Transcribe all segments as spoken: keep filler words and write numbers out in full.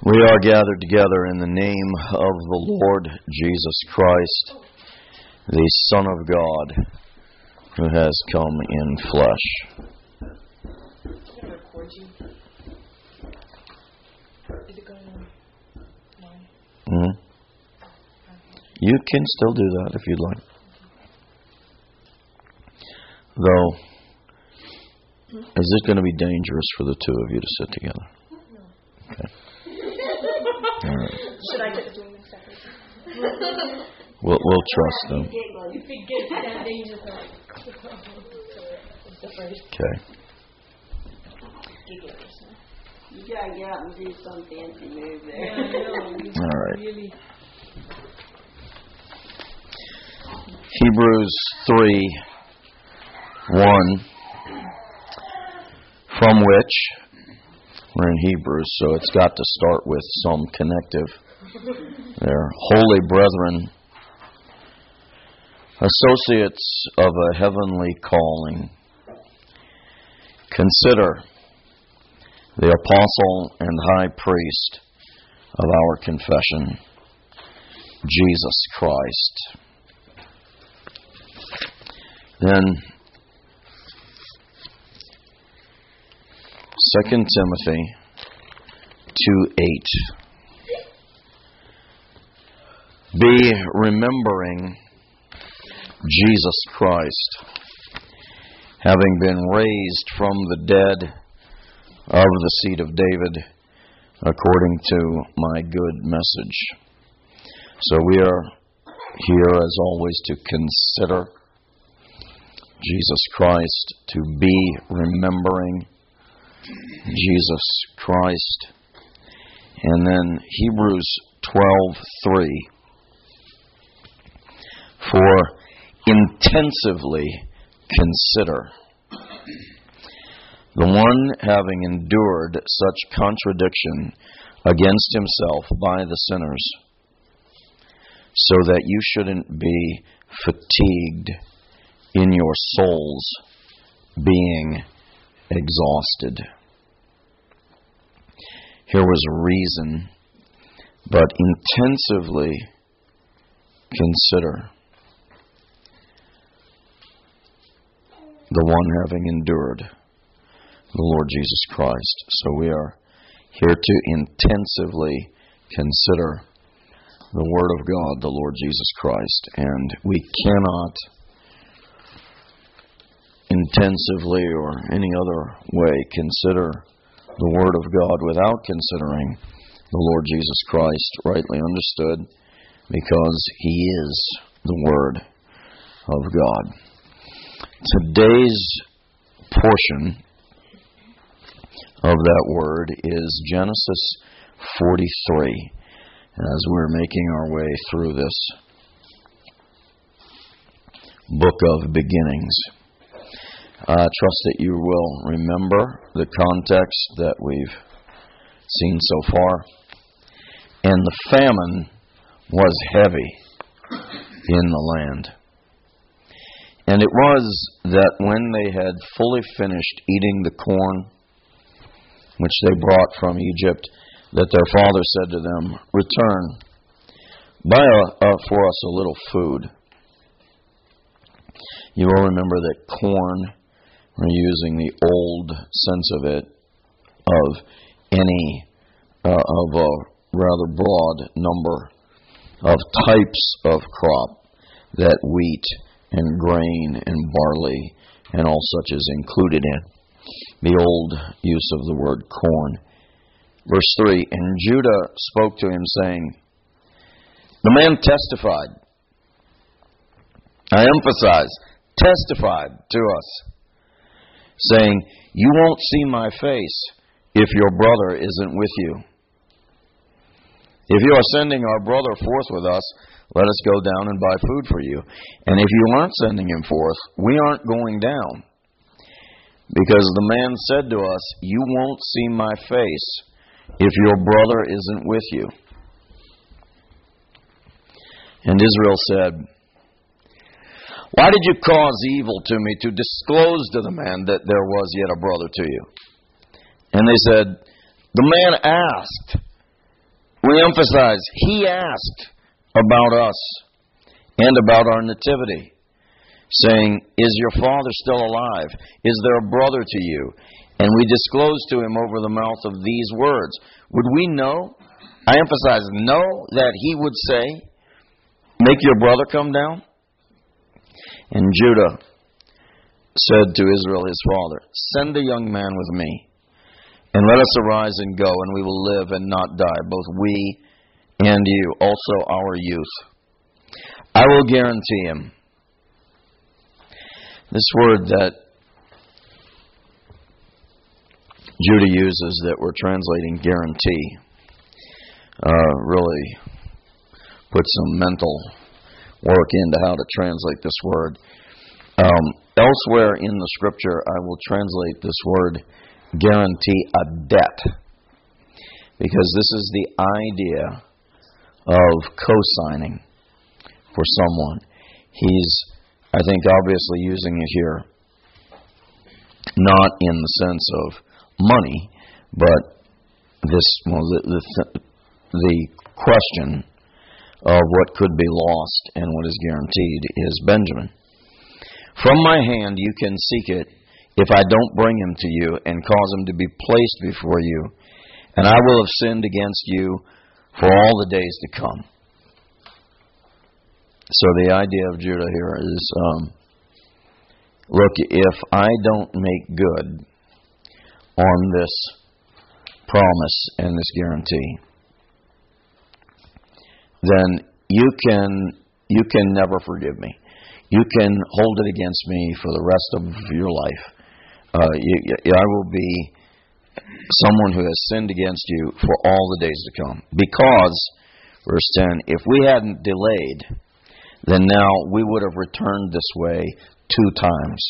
We are gathered together in the name of the Lord Jesus Christ, the Son of God, who has come in flesh. Can I record you? Is it going on? Mm-hmm. You can still do that if you'd like. Though, is this going to be dangerous for the two of you to sit together? No. Okay. All right. Should I get the doing this separately? We'll, we'll trust them. If it gets that dangerous, it's the first. Okay. You gotta get up and do some fancy move there. Yeah, I know. You All right. Really. Hebrews three one, from which, we're in Hebrews, so it's got to start with some connective there. Holy brethren, associates of a heavenly calling, consider the apostle and high priest of our confession, Jesus Christ. Then, Second Timothy two eight. Be remembering Jesus Christ, having been raised from the dead of the seed of David, according to my good message. So we are here, as always, to consider Jesus Christ, to be remembering Jesus Christ. And then Hebrews twelve three. For intensively consider the one having endured such contradiction against himself by the sinners, so that you shouldn't be fatigued in your souls, being exhausted. Here was a reason, but intensively consider the one having endured, the Lord Jesus Christ. So we are here to intensively consider the Word of God, the Lord Jesus Christ. And we cannot intensively or any other way consider the Word of God without considering the Lord Jesus Christ, rightly understood, because He is the Word of God. Today's portion of that word is Genesis forty-three, as we're making our way through this book of beginnings. I trust that you will remember the context that we've seen so far. And the famine was heavy in the land. And it was that when they had fully finished eating the corn which they brought from Egypt, that their father said to them, return, buy a, uh, for us a little food. You will remember that corn, we're using the old sense of it, of any, uh, of a rather broad number of types of crop that wheat and grain and barley and all such is included in. The old use of the word corn. Verse three, and Judah spoke to him, saying, the man testified. I emphasize, testified to us, saying, you won't see my face if your brother isn't with you. If you are sending our brother forth with us, let us go down and buy food for you. And if you aren't sending him forth, we aren't going down. Because the man said to us, you won't see my face if your brother isn't with you. And Israel said, why did you cause evil to me to disclose to the man that there was yet a brother to you? And they said, the man asked, we emphasize, He asked about us and about our nativity, saying, is your father still alive? Is there a brother to you? And we disclose to him over the mouth of these words. Would we know? I emphasize, know that he would say, make your brother come down? And Judah said to Israel his father, send a young man with me, and let us arise and go, and we will live and not die, both we and you, also our youth. I will guarantee him. This word that Judah uses that we're translating guarantee uh, really put some mental work into how to translate this word. Um, elsewhere in the Scripture, I will translate this word guarantee a debt, because this is the idea of co-signing for someone. He's, I think, obviously using it here not in the sense of money, but this, well, the, the, the question of what could be lost and what is guaranteed is Benjamin. From my hand you can seek it if I don't bring him to you and cause him to be placed before you, and I will have sinned against you for all the days to come. So the idea of Judah here is, um, look, if I don't make good on this promise and this guarantee, then you can you can never forgive me. You can hold it against me for the rest of your life. Uh, you, I will be someone who has sinned against you for all the days to come. Because, verse ten, if we hadn't delayed, then now we would have returned this way two times.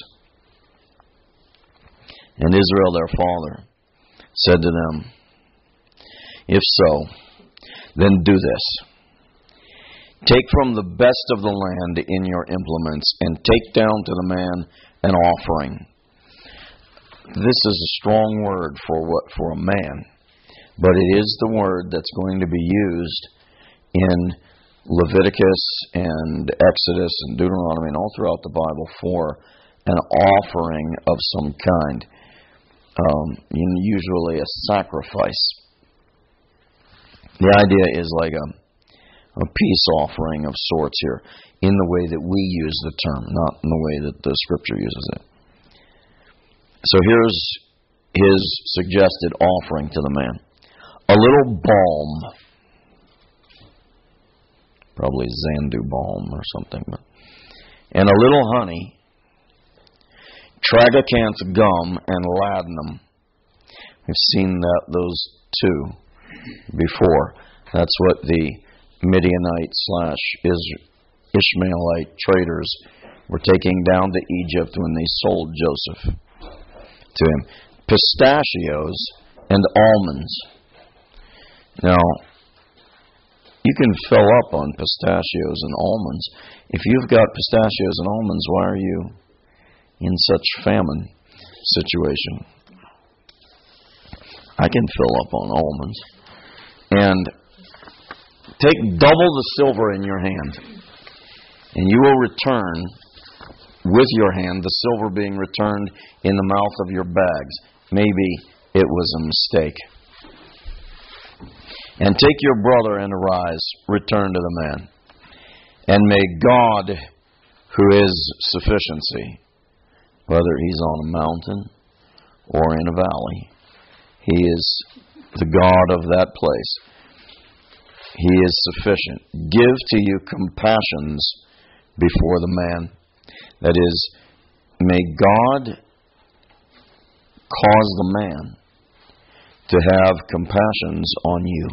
And Israel, their father, said to them, if so, then do this. Take from the best of the land in your implements, and take down to the man an offering. This is a strong word for what for a man, but it is the word that's going to be used in Leviticus and Exodus and Deuteronomy and all throughout the Bible for an offering of some kind, um, usually a sacrifice. The idea is like a a peace offering of sorts here, in the way that we use the term, not in the way that the Scripture uses it. So here's his suggested offering to the man. A little balm, probably Zandu balm or something, but, and a little honey, tragacanth gum, and ladanum. We've seen that those two before. That's what the Midianite slash Ishmaelite traders were taking down to Egypt when they sold Joseph to him. Pistachios and almonds. Now, you can fill up on pistachios and almonds. If you've got pistachios and almonds, why are you in such famine situation? I can fill up on almonds. And take double the silver in your hand, and you will return with your hand, the silver being returned in the mouth of your bags. Maybe it was a mistake. And take your brother and arise, return to the man. And may God, who is sufficiency, whether he's on a mountain or in a valley, he is the God of that place. He is sufficient. Give to you compassions before the man. That is, may God cause the man to have compassions on you,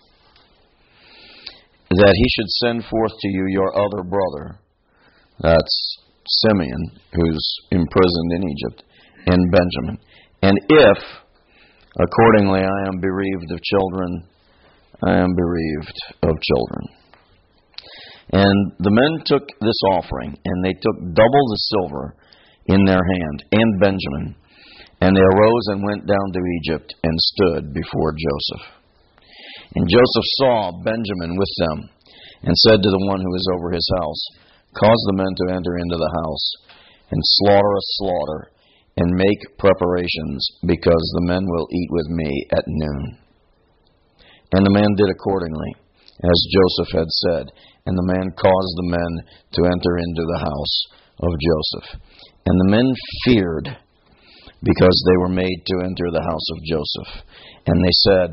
that he should send forth to you your other brother, that's Simeon, who's imprisoned in Egypt, and Benjamin. And if, accordingly, I am bereaved of children, I am bereaved of children. And the men took this offering, and they took double the silver in their hand, and Benjamin. And they arose and went down to Egypt, and stood before Joseph. And Joseph saw Benjamin with them, and said to the one who was over his house, Cause the men to enter into the house, and slaughter a slaughter, and make preparations, because the men will eat with me at noon. And the man did accordingly, as Joseph had said, and the man caused the men to enter into the house of Joseph. And the men feared, because they were made to enter the house of Joseph. And they said,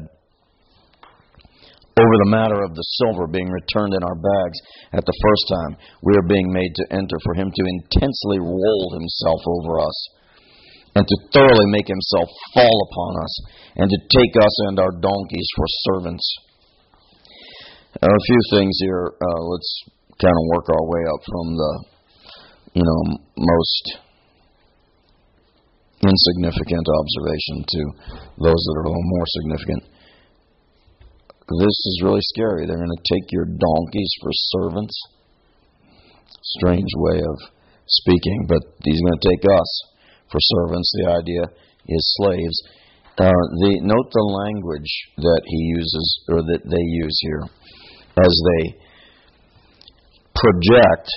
Over the matter of the silver being returned in our bags at the first time, we are being made to enter, for him to intensely roll himself over us, and to thoroughly make himself fall upon us, and to take us and our donkeys for servants. Uh, a few things here. Uh, let's kind of work our way up from the, you know, most insignificant observation to those that are a little more significant. This is really scary. They're going to take your donkeys for servants. Strange way of speaking, but he's going to take us for servants. The idea is slaves. Uh, the note the language that he uses, or that they use here, as they project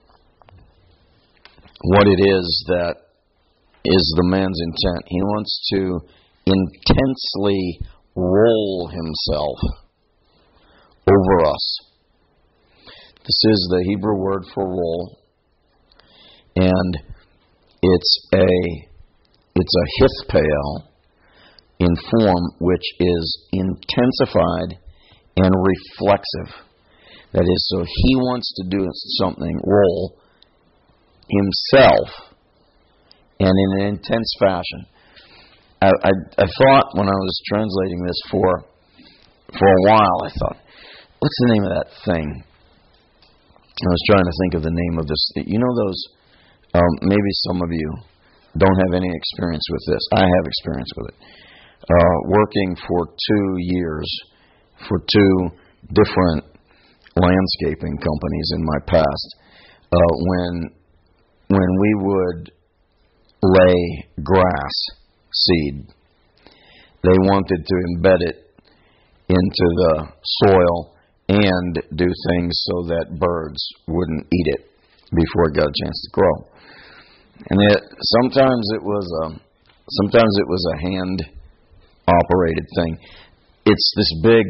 what it is that is the man's intent. He wants to intensely roll himself over us. This is the Hebrew word for roll, and it's a it's a hithpael in form which is intensified and reflexive. That is, so he wants to do something, roll himself, and in an intense fashion. I, I, I thought when I was translating this for for a while, I thought, what's the name of that thing? I was trying to think of the name of this. You know those, um, maybe some of you don't have any experience with this. I have experience with it. Uh, working for two years for two different landscaping companies in my past, uh, when when we would lay grass seed, they wanted to embed it into the soil and do things so that birds wouldn't eat it before it got a chance to grow. And it, sometimes it was a sometimes it was a hand operated thing. It's this big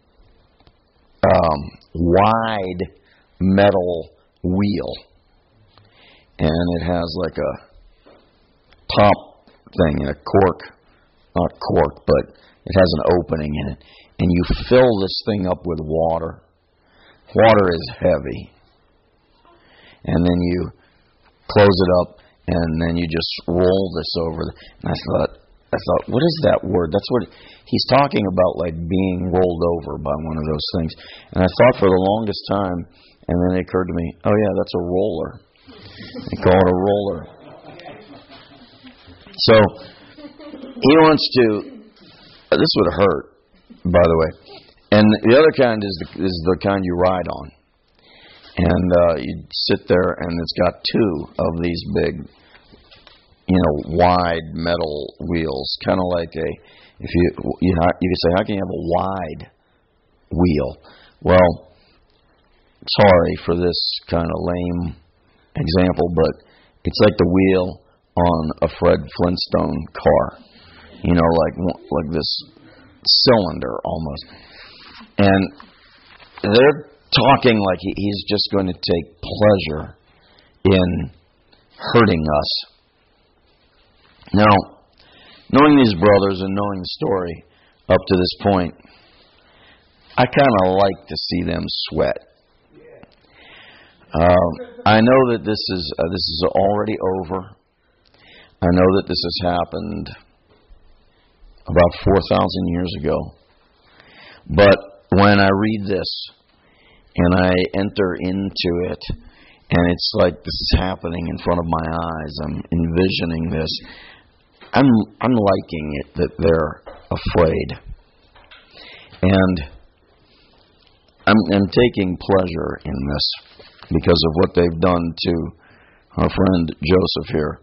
um, wide metal wheel, and it has like a top thing and a cork, not cork, but it has an opening in it. And you fill this thing up with water. Water is heavy. And then you close it up, and then you just roll this over. And I thought, I thought, what is that word? That's what he's talking about, like being rolled over by one of those things. And I thought for the longest time, and then it occurred to me, oh yeah, that's a roller. They call it a roller. So he wants to. This would hurt, by the way. And the other kind is the, is the kind you ride on. And uh, you sit there, and it's got two of these big, you know, wide metal wheels, kind of like a. If you you you could say, how can you have a wide wheel? Well, sorry for this kind of lame example, but it's like the wheel on a Fred Flintstone car. You know, like like this cylinder almost. And they're talking like he, he's just going to take pleasure in hurting us. Now, knowing these brothers and knowing the story up to this point, I kind of like to see them sweat. Uh, I know that this is uh, this is already over. I know that this has happened about four thousand years ago. But when I read this and I enter into it, and it's like this is happening in front of my eyes, I'm envisioning this, I'm I'm liking it that they're afraid. And I'm, I'm taking pleasure in this because of what they've done to our friend Joseph here.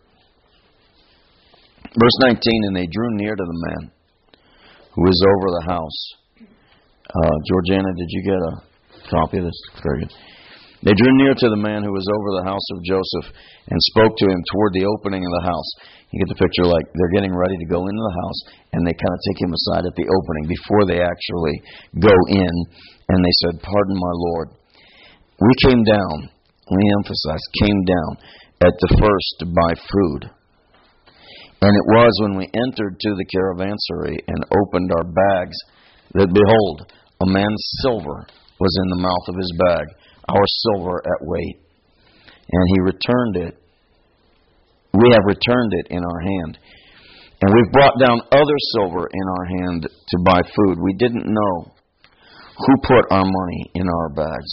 Verse nineteen, and they drew near to the man who was over the house, Uh, Georgiana, did you get a copy of this? Very good. They drew near to the man who was over the house of Joseph and spoke to him toward the opening of the house. You get the picture, like they're getting ready to go into the house, and they kind of take him aside at the opening before they actually go in. And they said, "Pardon, my Lord. We came down," we emphasize, came down at the first to buy food. And it was when we entered to the caravanserai and opened our bags that, behold, a man's silver was in the mouth of his bag, our silver at weight. And he returned it. We have returned it in our hand. And we've brought down other silver in our hand to buy food. We didn't know who put our money in our bags.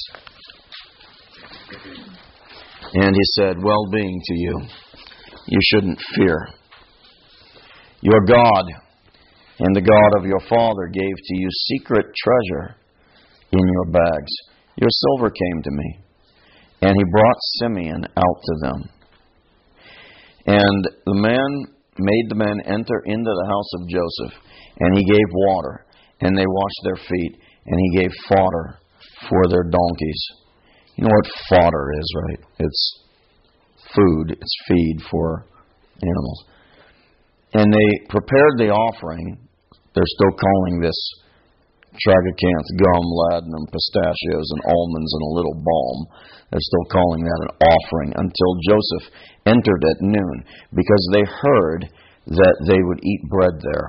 And he said, "Well-being to you. You shouldn't fear. Your God and the God of your father gave to you secret treasure in your bags. Your silver came to me." And he brought Simeon out to them. And the man made the men enter into the house of Joseph, and he gave water, and they washed their feet, and he gave fodder for their donkeys. You know what fodder is, right? It's food, it's feed for animals. And they prepared the offering. They're still calling this tragacanth, gum, ladanum, pistachios, and almonds, and a little balm. They're still calling that an offering until Joseph entered at noon, because they heard that they would eat bread there.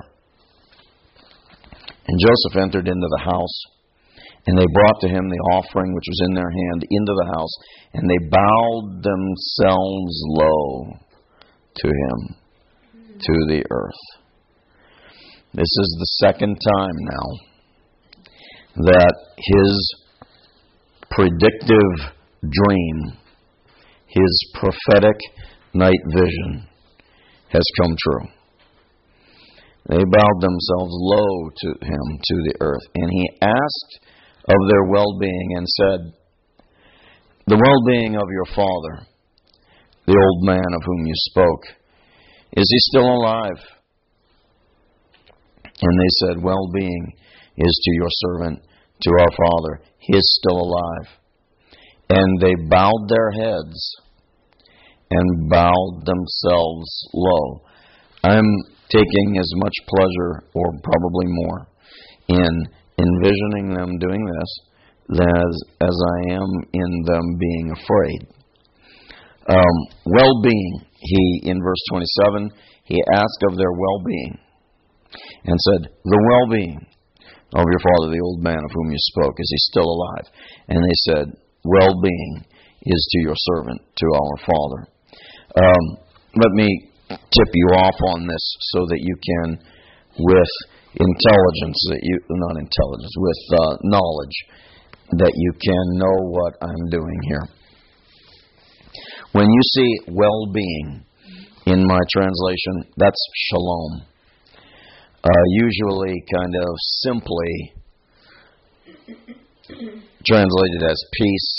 And Joseph entered into the house, and they brought to him the offering which was in their hand into the house, and they bowed themselves low to him, to the earth. This is the second time now that his predictive dream, his prophetic night vision, has come true. They bowed themselves low to him, to the earth, and he asked of their well-being and said, "The well-being of your father, the old man of whom you spoke, is he still alive?" And they said, "Well-being is to your servant, to our father. He is still alive." And they bowed their heads and bowed themselves low. I'm taking as much pleasure, or probably more, in envisioning them doing this as, as I am in them being afraid. Um, well-being, he, in verse twenty-seven, he asked of their well-being and said, "The well-being of your father, the old man of whom you spoke, is he still alive?" And they said, "Well-being is to your servant, to our father." Um, let me tip you off on this so that you can, with intelligence, that you not intelligence, with uh, knowledge, that you can know what I'm doing here. When you see well-being in my translation, that's shalom. Uh, usually kind of simply translated as peace.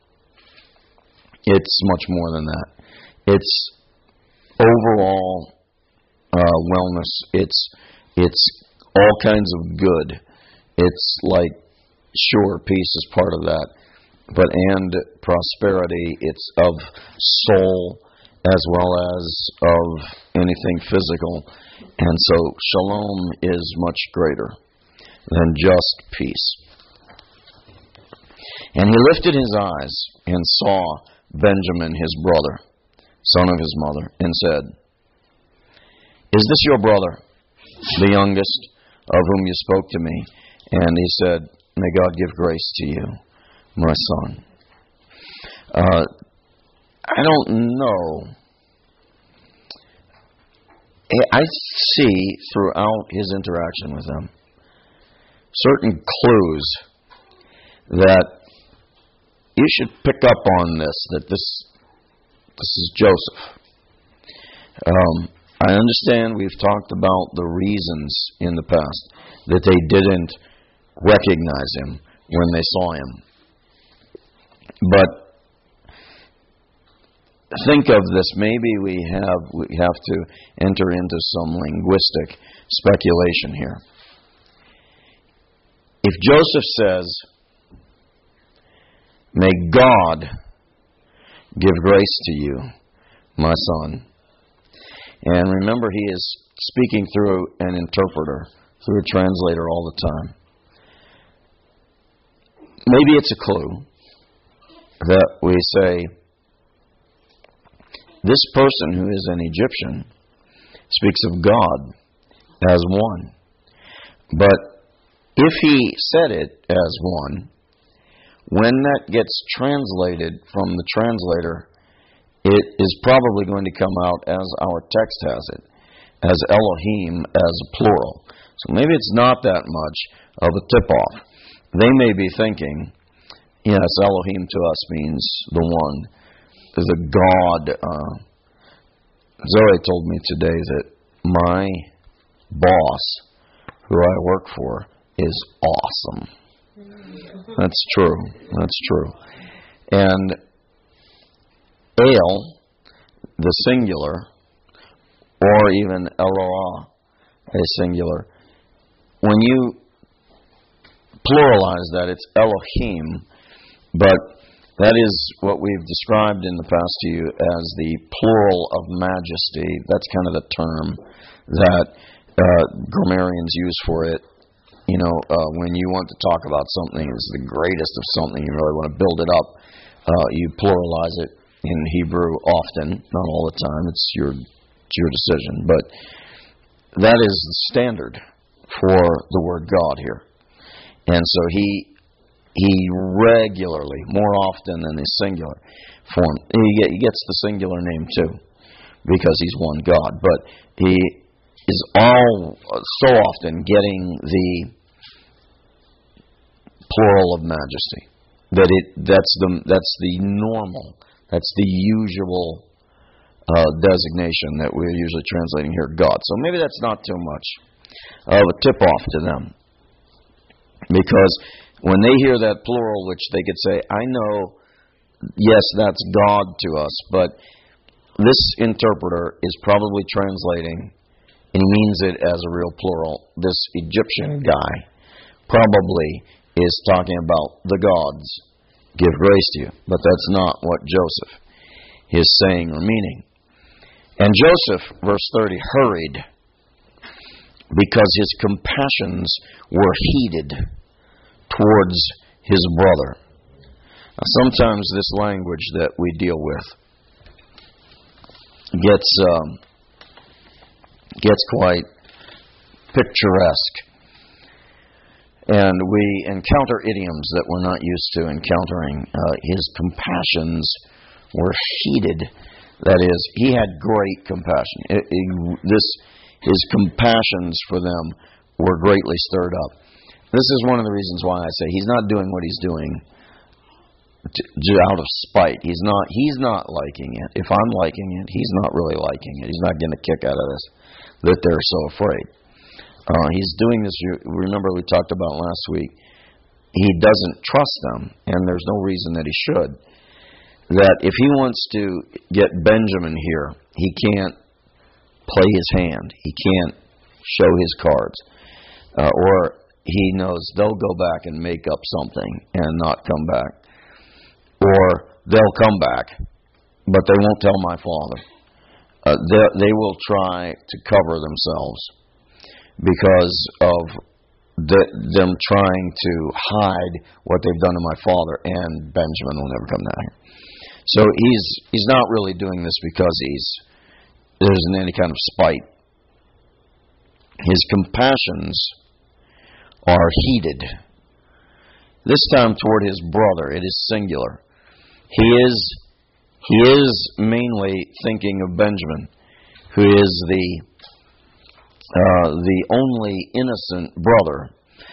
It's much more than that. It's overall uh, wellness. It's it's all kinds of good. It's like, sure, peace is part of that, but and prosperity. It's of soul as well as of anything physical. And so shalom is much greater than just peace. And he lifted his eyes and saw Benjamin, his brother, son of his mother, and said, "Is this your brother, the youngest, of whom you spoke to me?" And he said, "May God give grace to you, my son." Uh, I don't know. I see throughout his interaction with them certain clues that you should pick up on this, that this this is Joseph. Um, I understand we've talked about the reasons in the past that they didn't recognize him when they saw him. But think of this. Maybe we have we have to enter into some linguistic speculation here. if Joseph says, "May God give grace to you, my son," and remember, he is speaking through an interpreter, through a translator all the time. Maybe it's a clue that we say, this person who is an Egyptian speaks of God as one. But if he said it as one, when that gets translated from the translator, it is probably going to come out as our text has it, as Elohim, as a plural. So maybe it's not that much of a tip-off. They may be thinking, yes, Elohim to us means the one, the God. Uh, Zoe told me today that my boss, who I work for, is awesome. That's true. That's true. And El, the singular, or even Eloah, a singular, when you pluralize that, it's Elohim, but that is what we've described in the past to you as the plural of majesty. That's kind of the term that uh, grammarians use for it. You know, uh, when you want to talk about something as the greatest of something, you really want to build it up, uh, you pluralize it in Hebrew often, not all the time. It's your, it's your decision. But that is the standard for the word God here. And so he he regularly, more often than the singular form, he, he gets the singular name too, because he's one God. But he is all so often getting the plural of majesty. That it that's the that's the normal, that's the usual uh, designation that we're usually translating here, God. So maybe that's not too much of a tip off to them, because when they hear that plural, which they could say, I know, yes, that's God to us, but this interpreter is probably translating, and he means it as a real plural. This Egyptian guy probably is talking about the gods give grace to you, but that's not what Joseph is saying or meaning. And Joseph, verse thirty, hurried because his compassions were heated towards his brother. Now, sometimes this language that we deal with gets um, gets quite picturesque, and we encounter idioms that we're not used to encountering. Uh, his compassions were heated. That is, he had great compassion. It, it, this his compassions for them were greatly stirred up. This is one of the reasons why I say he's not doing what he's doing to, to, out of spite. He's not. He's not liking it. If I'm liking it, he's not really liking it. He's not getting a kick out of this, that they're so afraid. Uh, he's doing this. Remember, we talked about last week. He doesn't trust them, and there's no reason that he should. That if he wants to get Benjamin here, he can't play his hand. He can't show his cards, uh, or he knows they'll go back and make up something and not come back. Or they'll come back, but they won't tell my father. Uh, they, they will try to cover themselves because of the, them trying to hide what they've done to my father, and Benjamin will never come down here. So he's he's not really doing this because he's there isn't any kind of spite. His compassions are heated. This time toward his brother, it is singular. He is he is mainly thinking of Benjamin, who is the uh, the only innocent brother.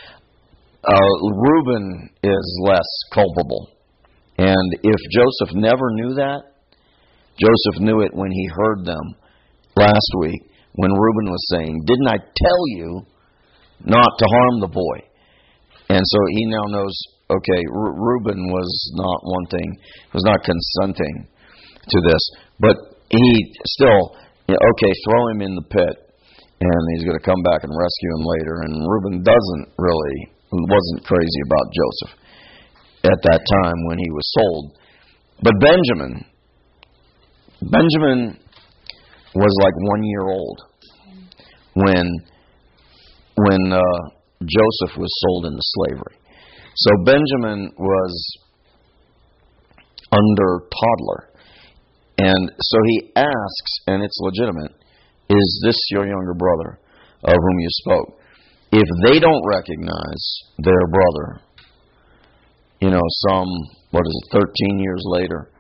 Uh, Reuben is less culpable, and if Joseph never knew that, Joseph knew it when he heard them last week when Reuben was saying, "Didn't I tell you not to harm the boy?" And so he now knows, okay, R- Reuben was not wanting, was not consenting to this. But he still, you know, okay, throw him in the pit, and he's going to come back and rescue him later. And Reuben doesn't really wasn't crazy about Joseph at that time when he was sold. But Benjamin, Benjamin was like one year old when when uh, Joseph was sold into slavery. So Benjamin was under toddler. And so he asks, and it's legitimate, is this your younger brother of whom you spoke? If they don't recognize their brother, you know, some, what is it, thirteen years later,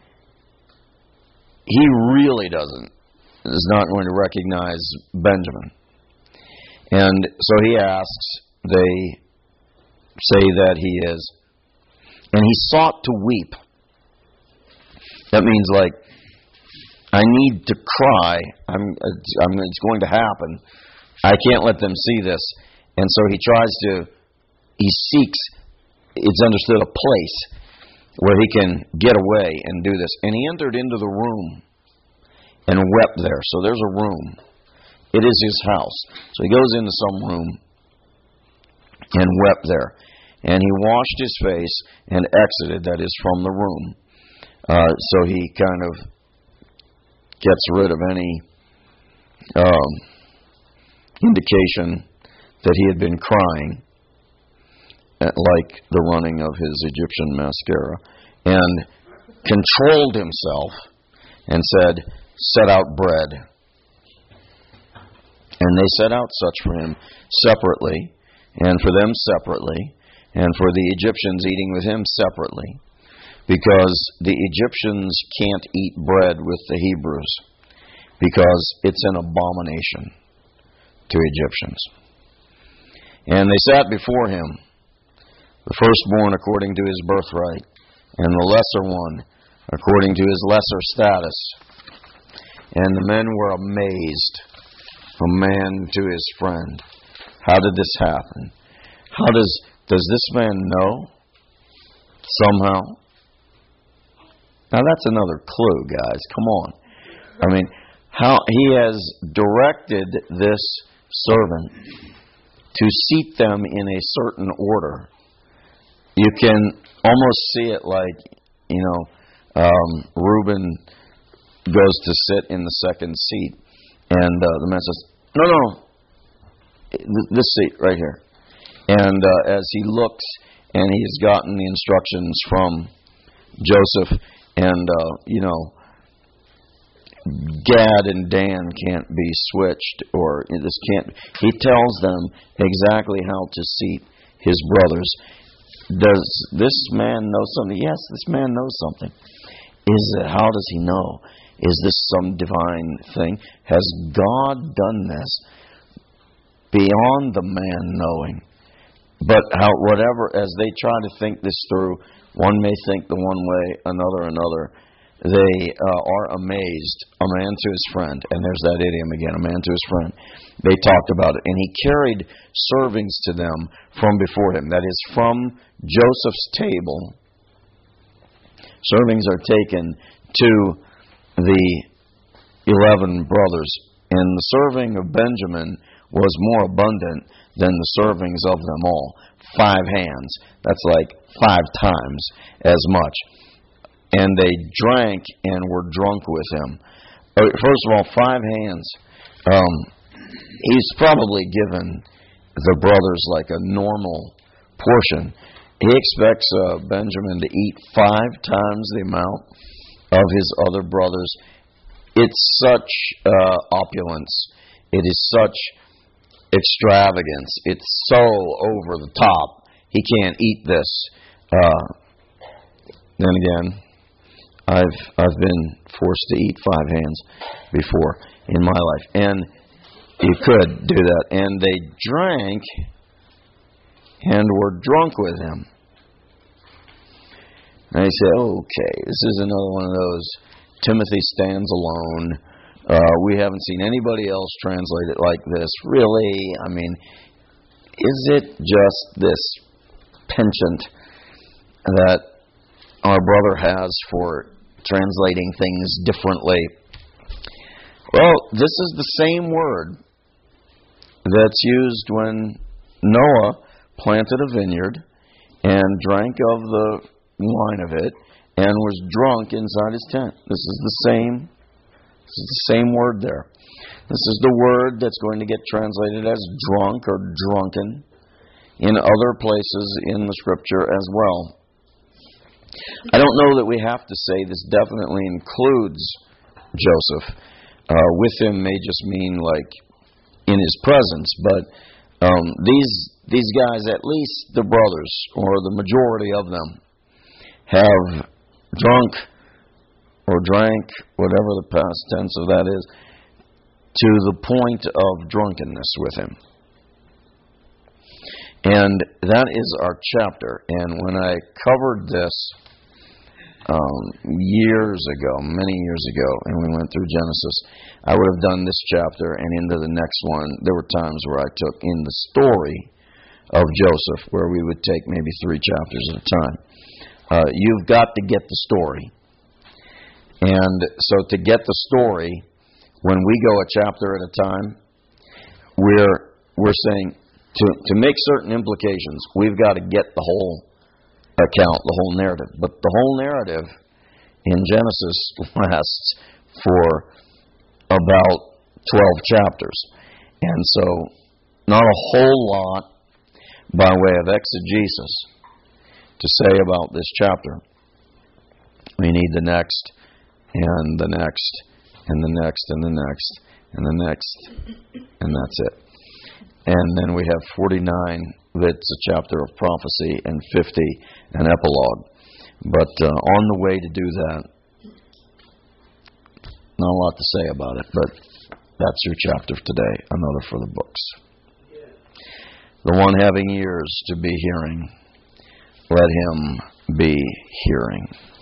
he really doesn't, is not going to recognize Benjamin. And so he asks, they say that he is. And he sought to weep. That means like, I need to cry. I'm, I'm, it's going to happen. I can't let them see this. And so he tries to, he seeks, it's understood, a place where he can get away and do this. And he entered into the room and wept there. So there's a room. It is his house. So he goes into some room and wept there. And he washed his face and exited, that is, from the room. Uh, so he kind of gets rid of any um, indication that he had been crying, like the running of his Egyptian mascara, and controlled himself and said, set out bread. And they set out such for him separately, and for them separately, and for the Egyptians eating with him separately, because the Egyptians can't eat bread with the Hebrews, because it's an abomination to Egyptians. And they sat before him, the firstborn according to his birthright, and the lesser one according to his lesser status. And the men were amazed, from man to his friend. How did this happen? How does does this man know? Somehow. Now that's another clue, guys. Come on. I mean, how he has directed this servant to seat them in a certain order. You can almost see it like, you know, um, Reuben goes to sit in the second seat, and uh, the man says, no, no, this seat right here. And uh, as he looks, and he's gotten the instructions from Joseph, and, uh, you know, Gad and Dan can't be switched, or this can't. He tells them exactly how to seat his brothers. Does this man know something? Yes, this man knows something. Is it? How does he know? Is this some divine thing? Has God done this beyond the man knowing? But how, whatever, as they try to think this through, one may think the one way, another another. They uh, are amazed, a man to his friend. And there's that idiom again, a man to his friend. They talked about it. And he carried servings to them from before him. That is, from Joseph's table, servings are taken to the eleven brothers. And the serving of Benjamin was more abundant than the servings of them all. Five hands. That's like five times as much. And they drank and were drunk with him. First of all, five hands. Um, he's probably given the brothers like a normal portion. He expects uh, Benjamin to eat five times the amount of his other brothers. It's such uh, opulence. It is such extravagance. It's so over the top. He can't eat this. Uh, then again, I've I've been forced to eat five hands before in my life. And you could do that. And they drank and were drunk with him. And I say, okay, this is another one of those Timothy stands alone. Uh, we haven't seen anybody else translate it like this. Really, I mean, is it just this penchant that our brother has for translating things differently? Well, this is the same word that's used when Noah planted a vineyard and drank of the wine of it and was drunk inside his tent. This is the same, this is the same word there. This is the word that's going to get translated as drunk or drunken in other places in the Scripture as well. I don't know that we have to say this definitely includes Joseph. Uh, with him may just mean like in his presence, but um, these these guys, at least the brothers or the majority of them, have drunk or drank, whatever the past tense of that is, to the point of drunkenness with him. And that is our chapter. And when I covered this um, years ago, many years ago, and we went through Genesis, I would have done this chapter and into the next one. There were times where I took in the story of Joseph, where we would take maybe three chapters at a time. Uh, you've got to get the story. And so to get the story, when we go a chapter at a time, we're we're saying to to make certain implications, we've got to get the whole account, the whole narrative. But the whole narrative in Genesis lasts for about twelve chapters. And so not a whole lot by way of exegesis to say about this chapter. We need the next, and the next, and the next, and the next, and the next, and that's it. And then we have forty-nine that's a chapter of prophecy, and fifty an epilogue. But uh, on the way to do that, not a lot to say about it, but that's your chapter today, another for the books. The one having ears to be hearing, let him be hearing.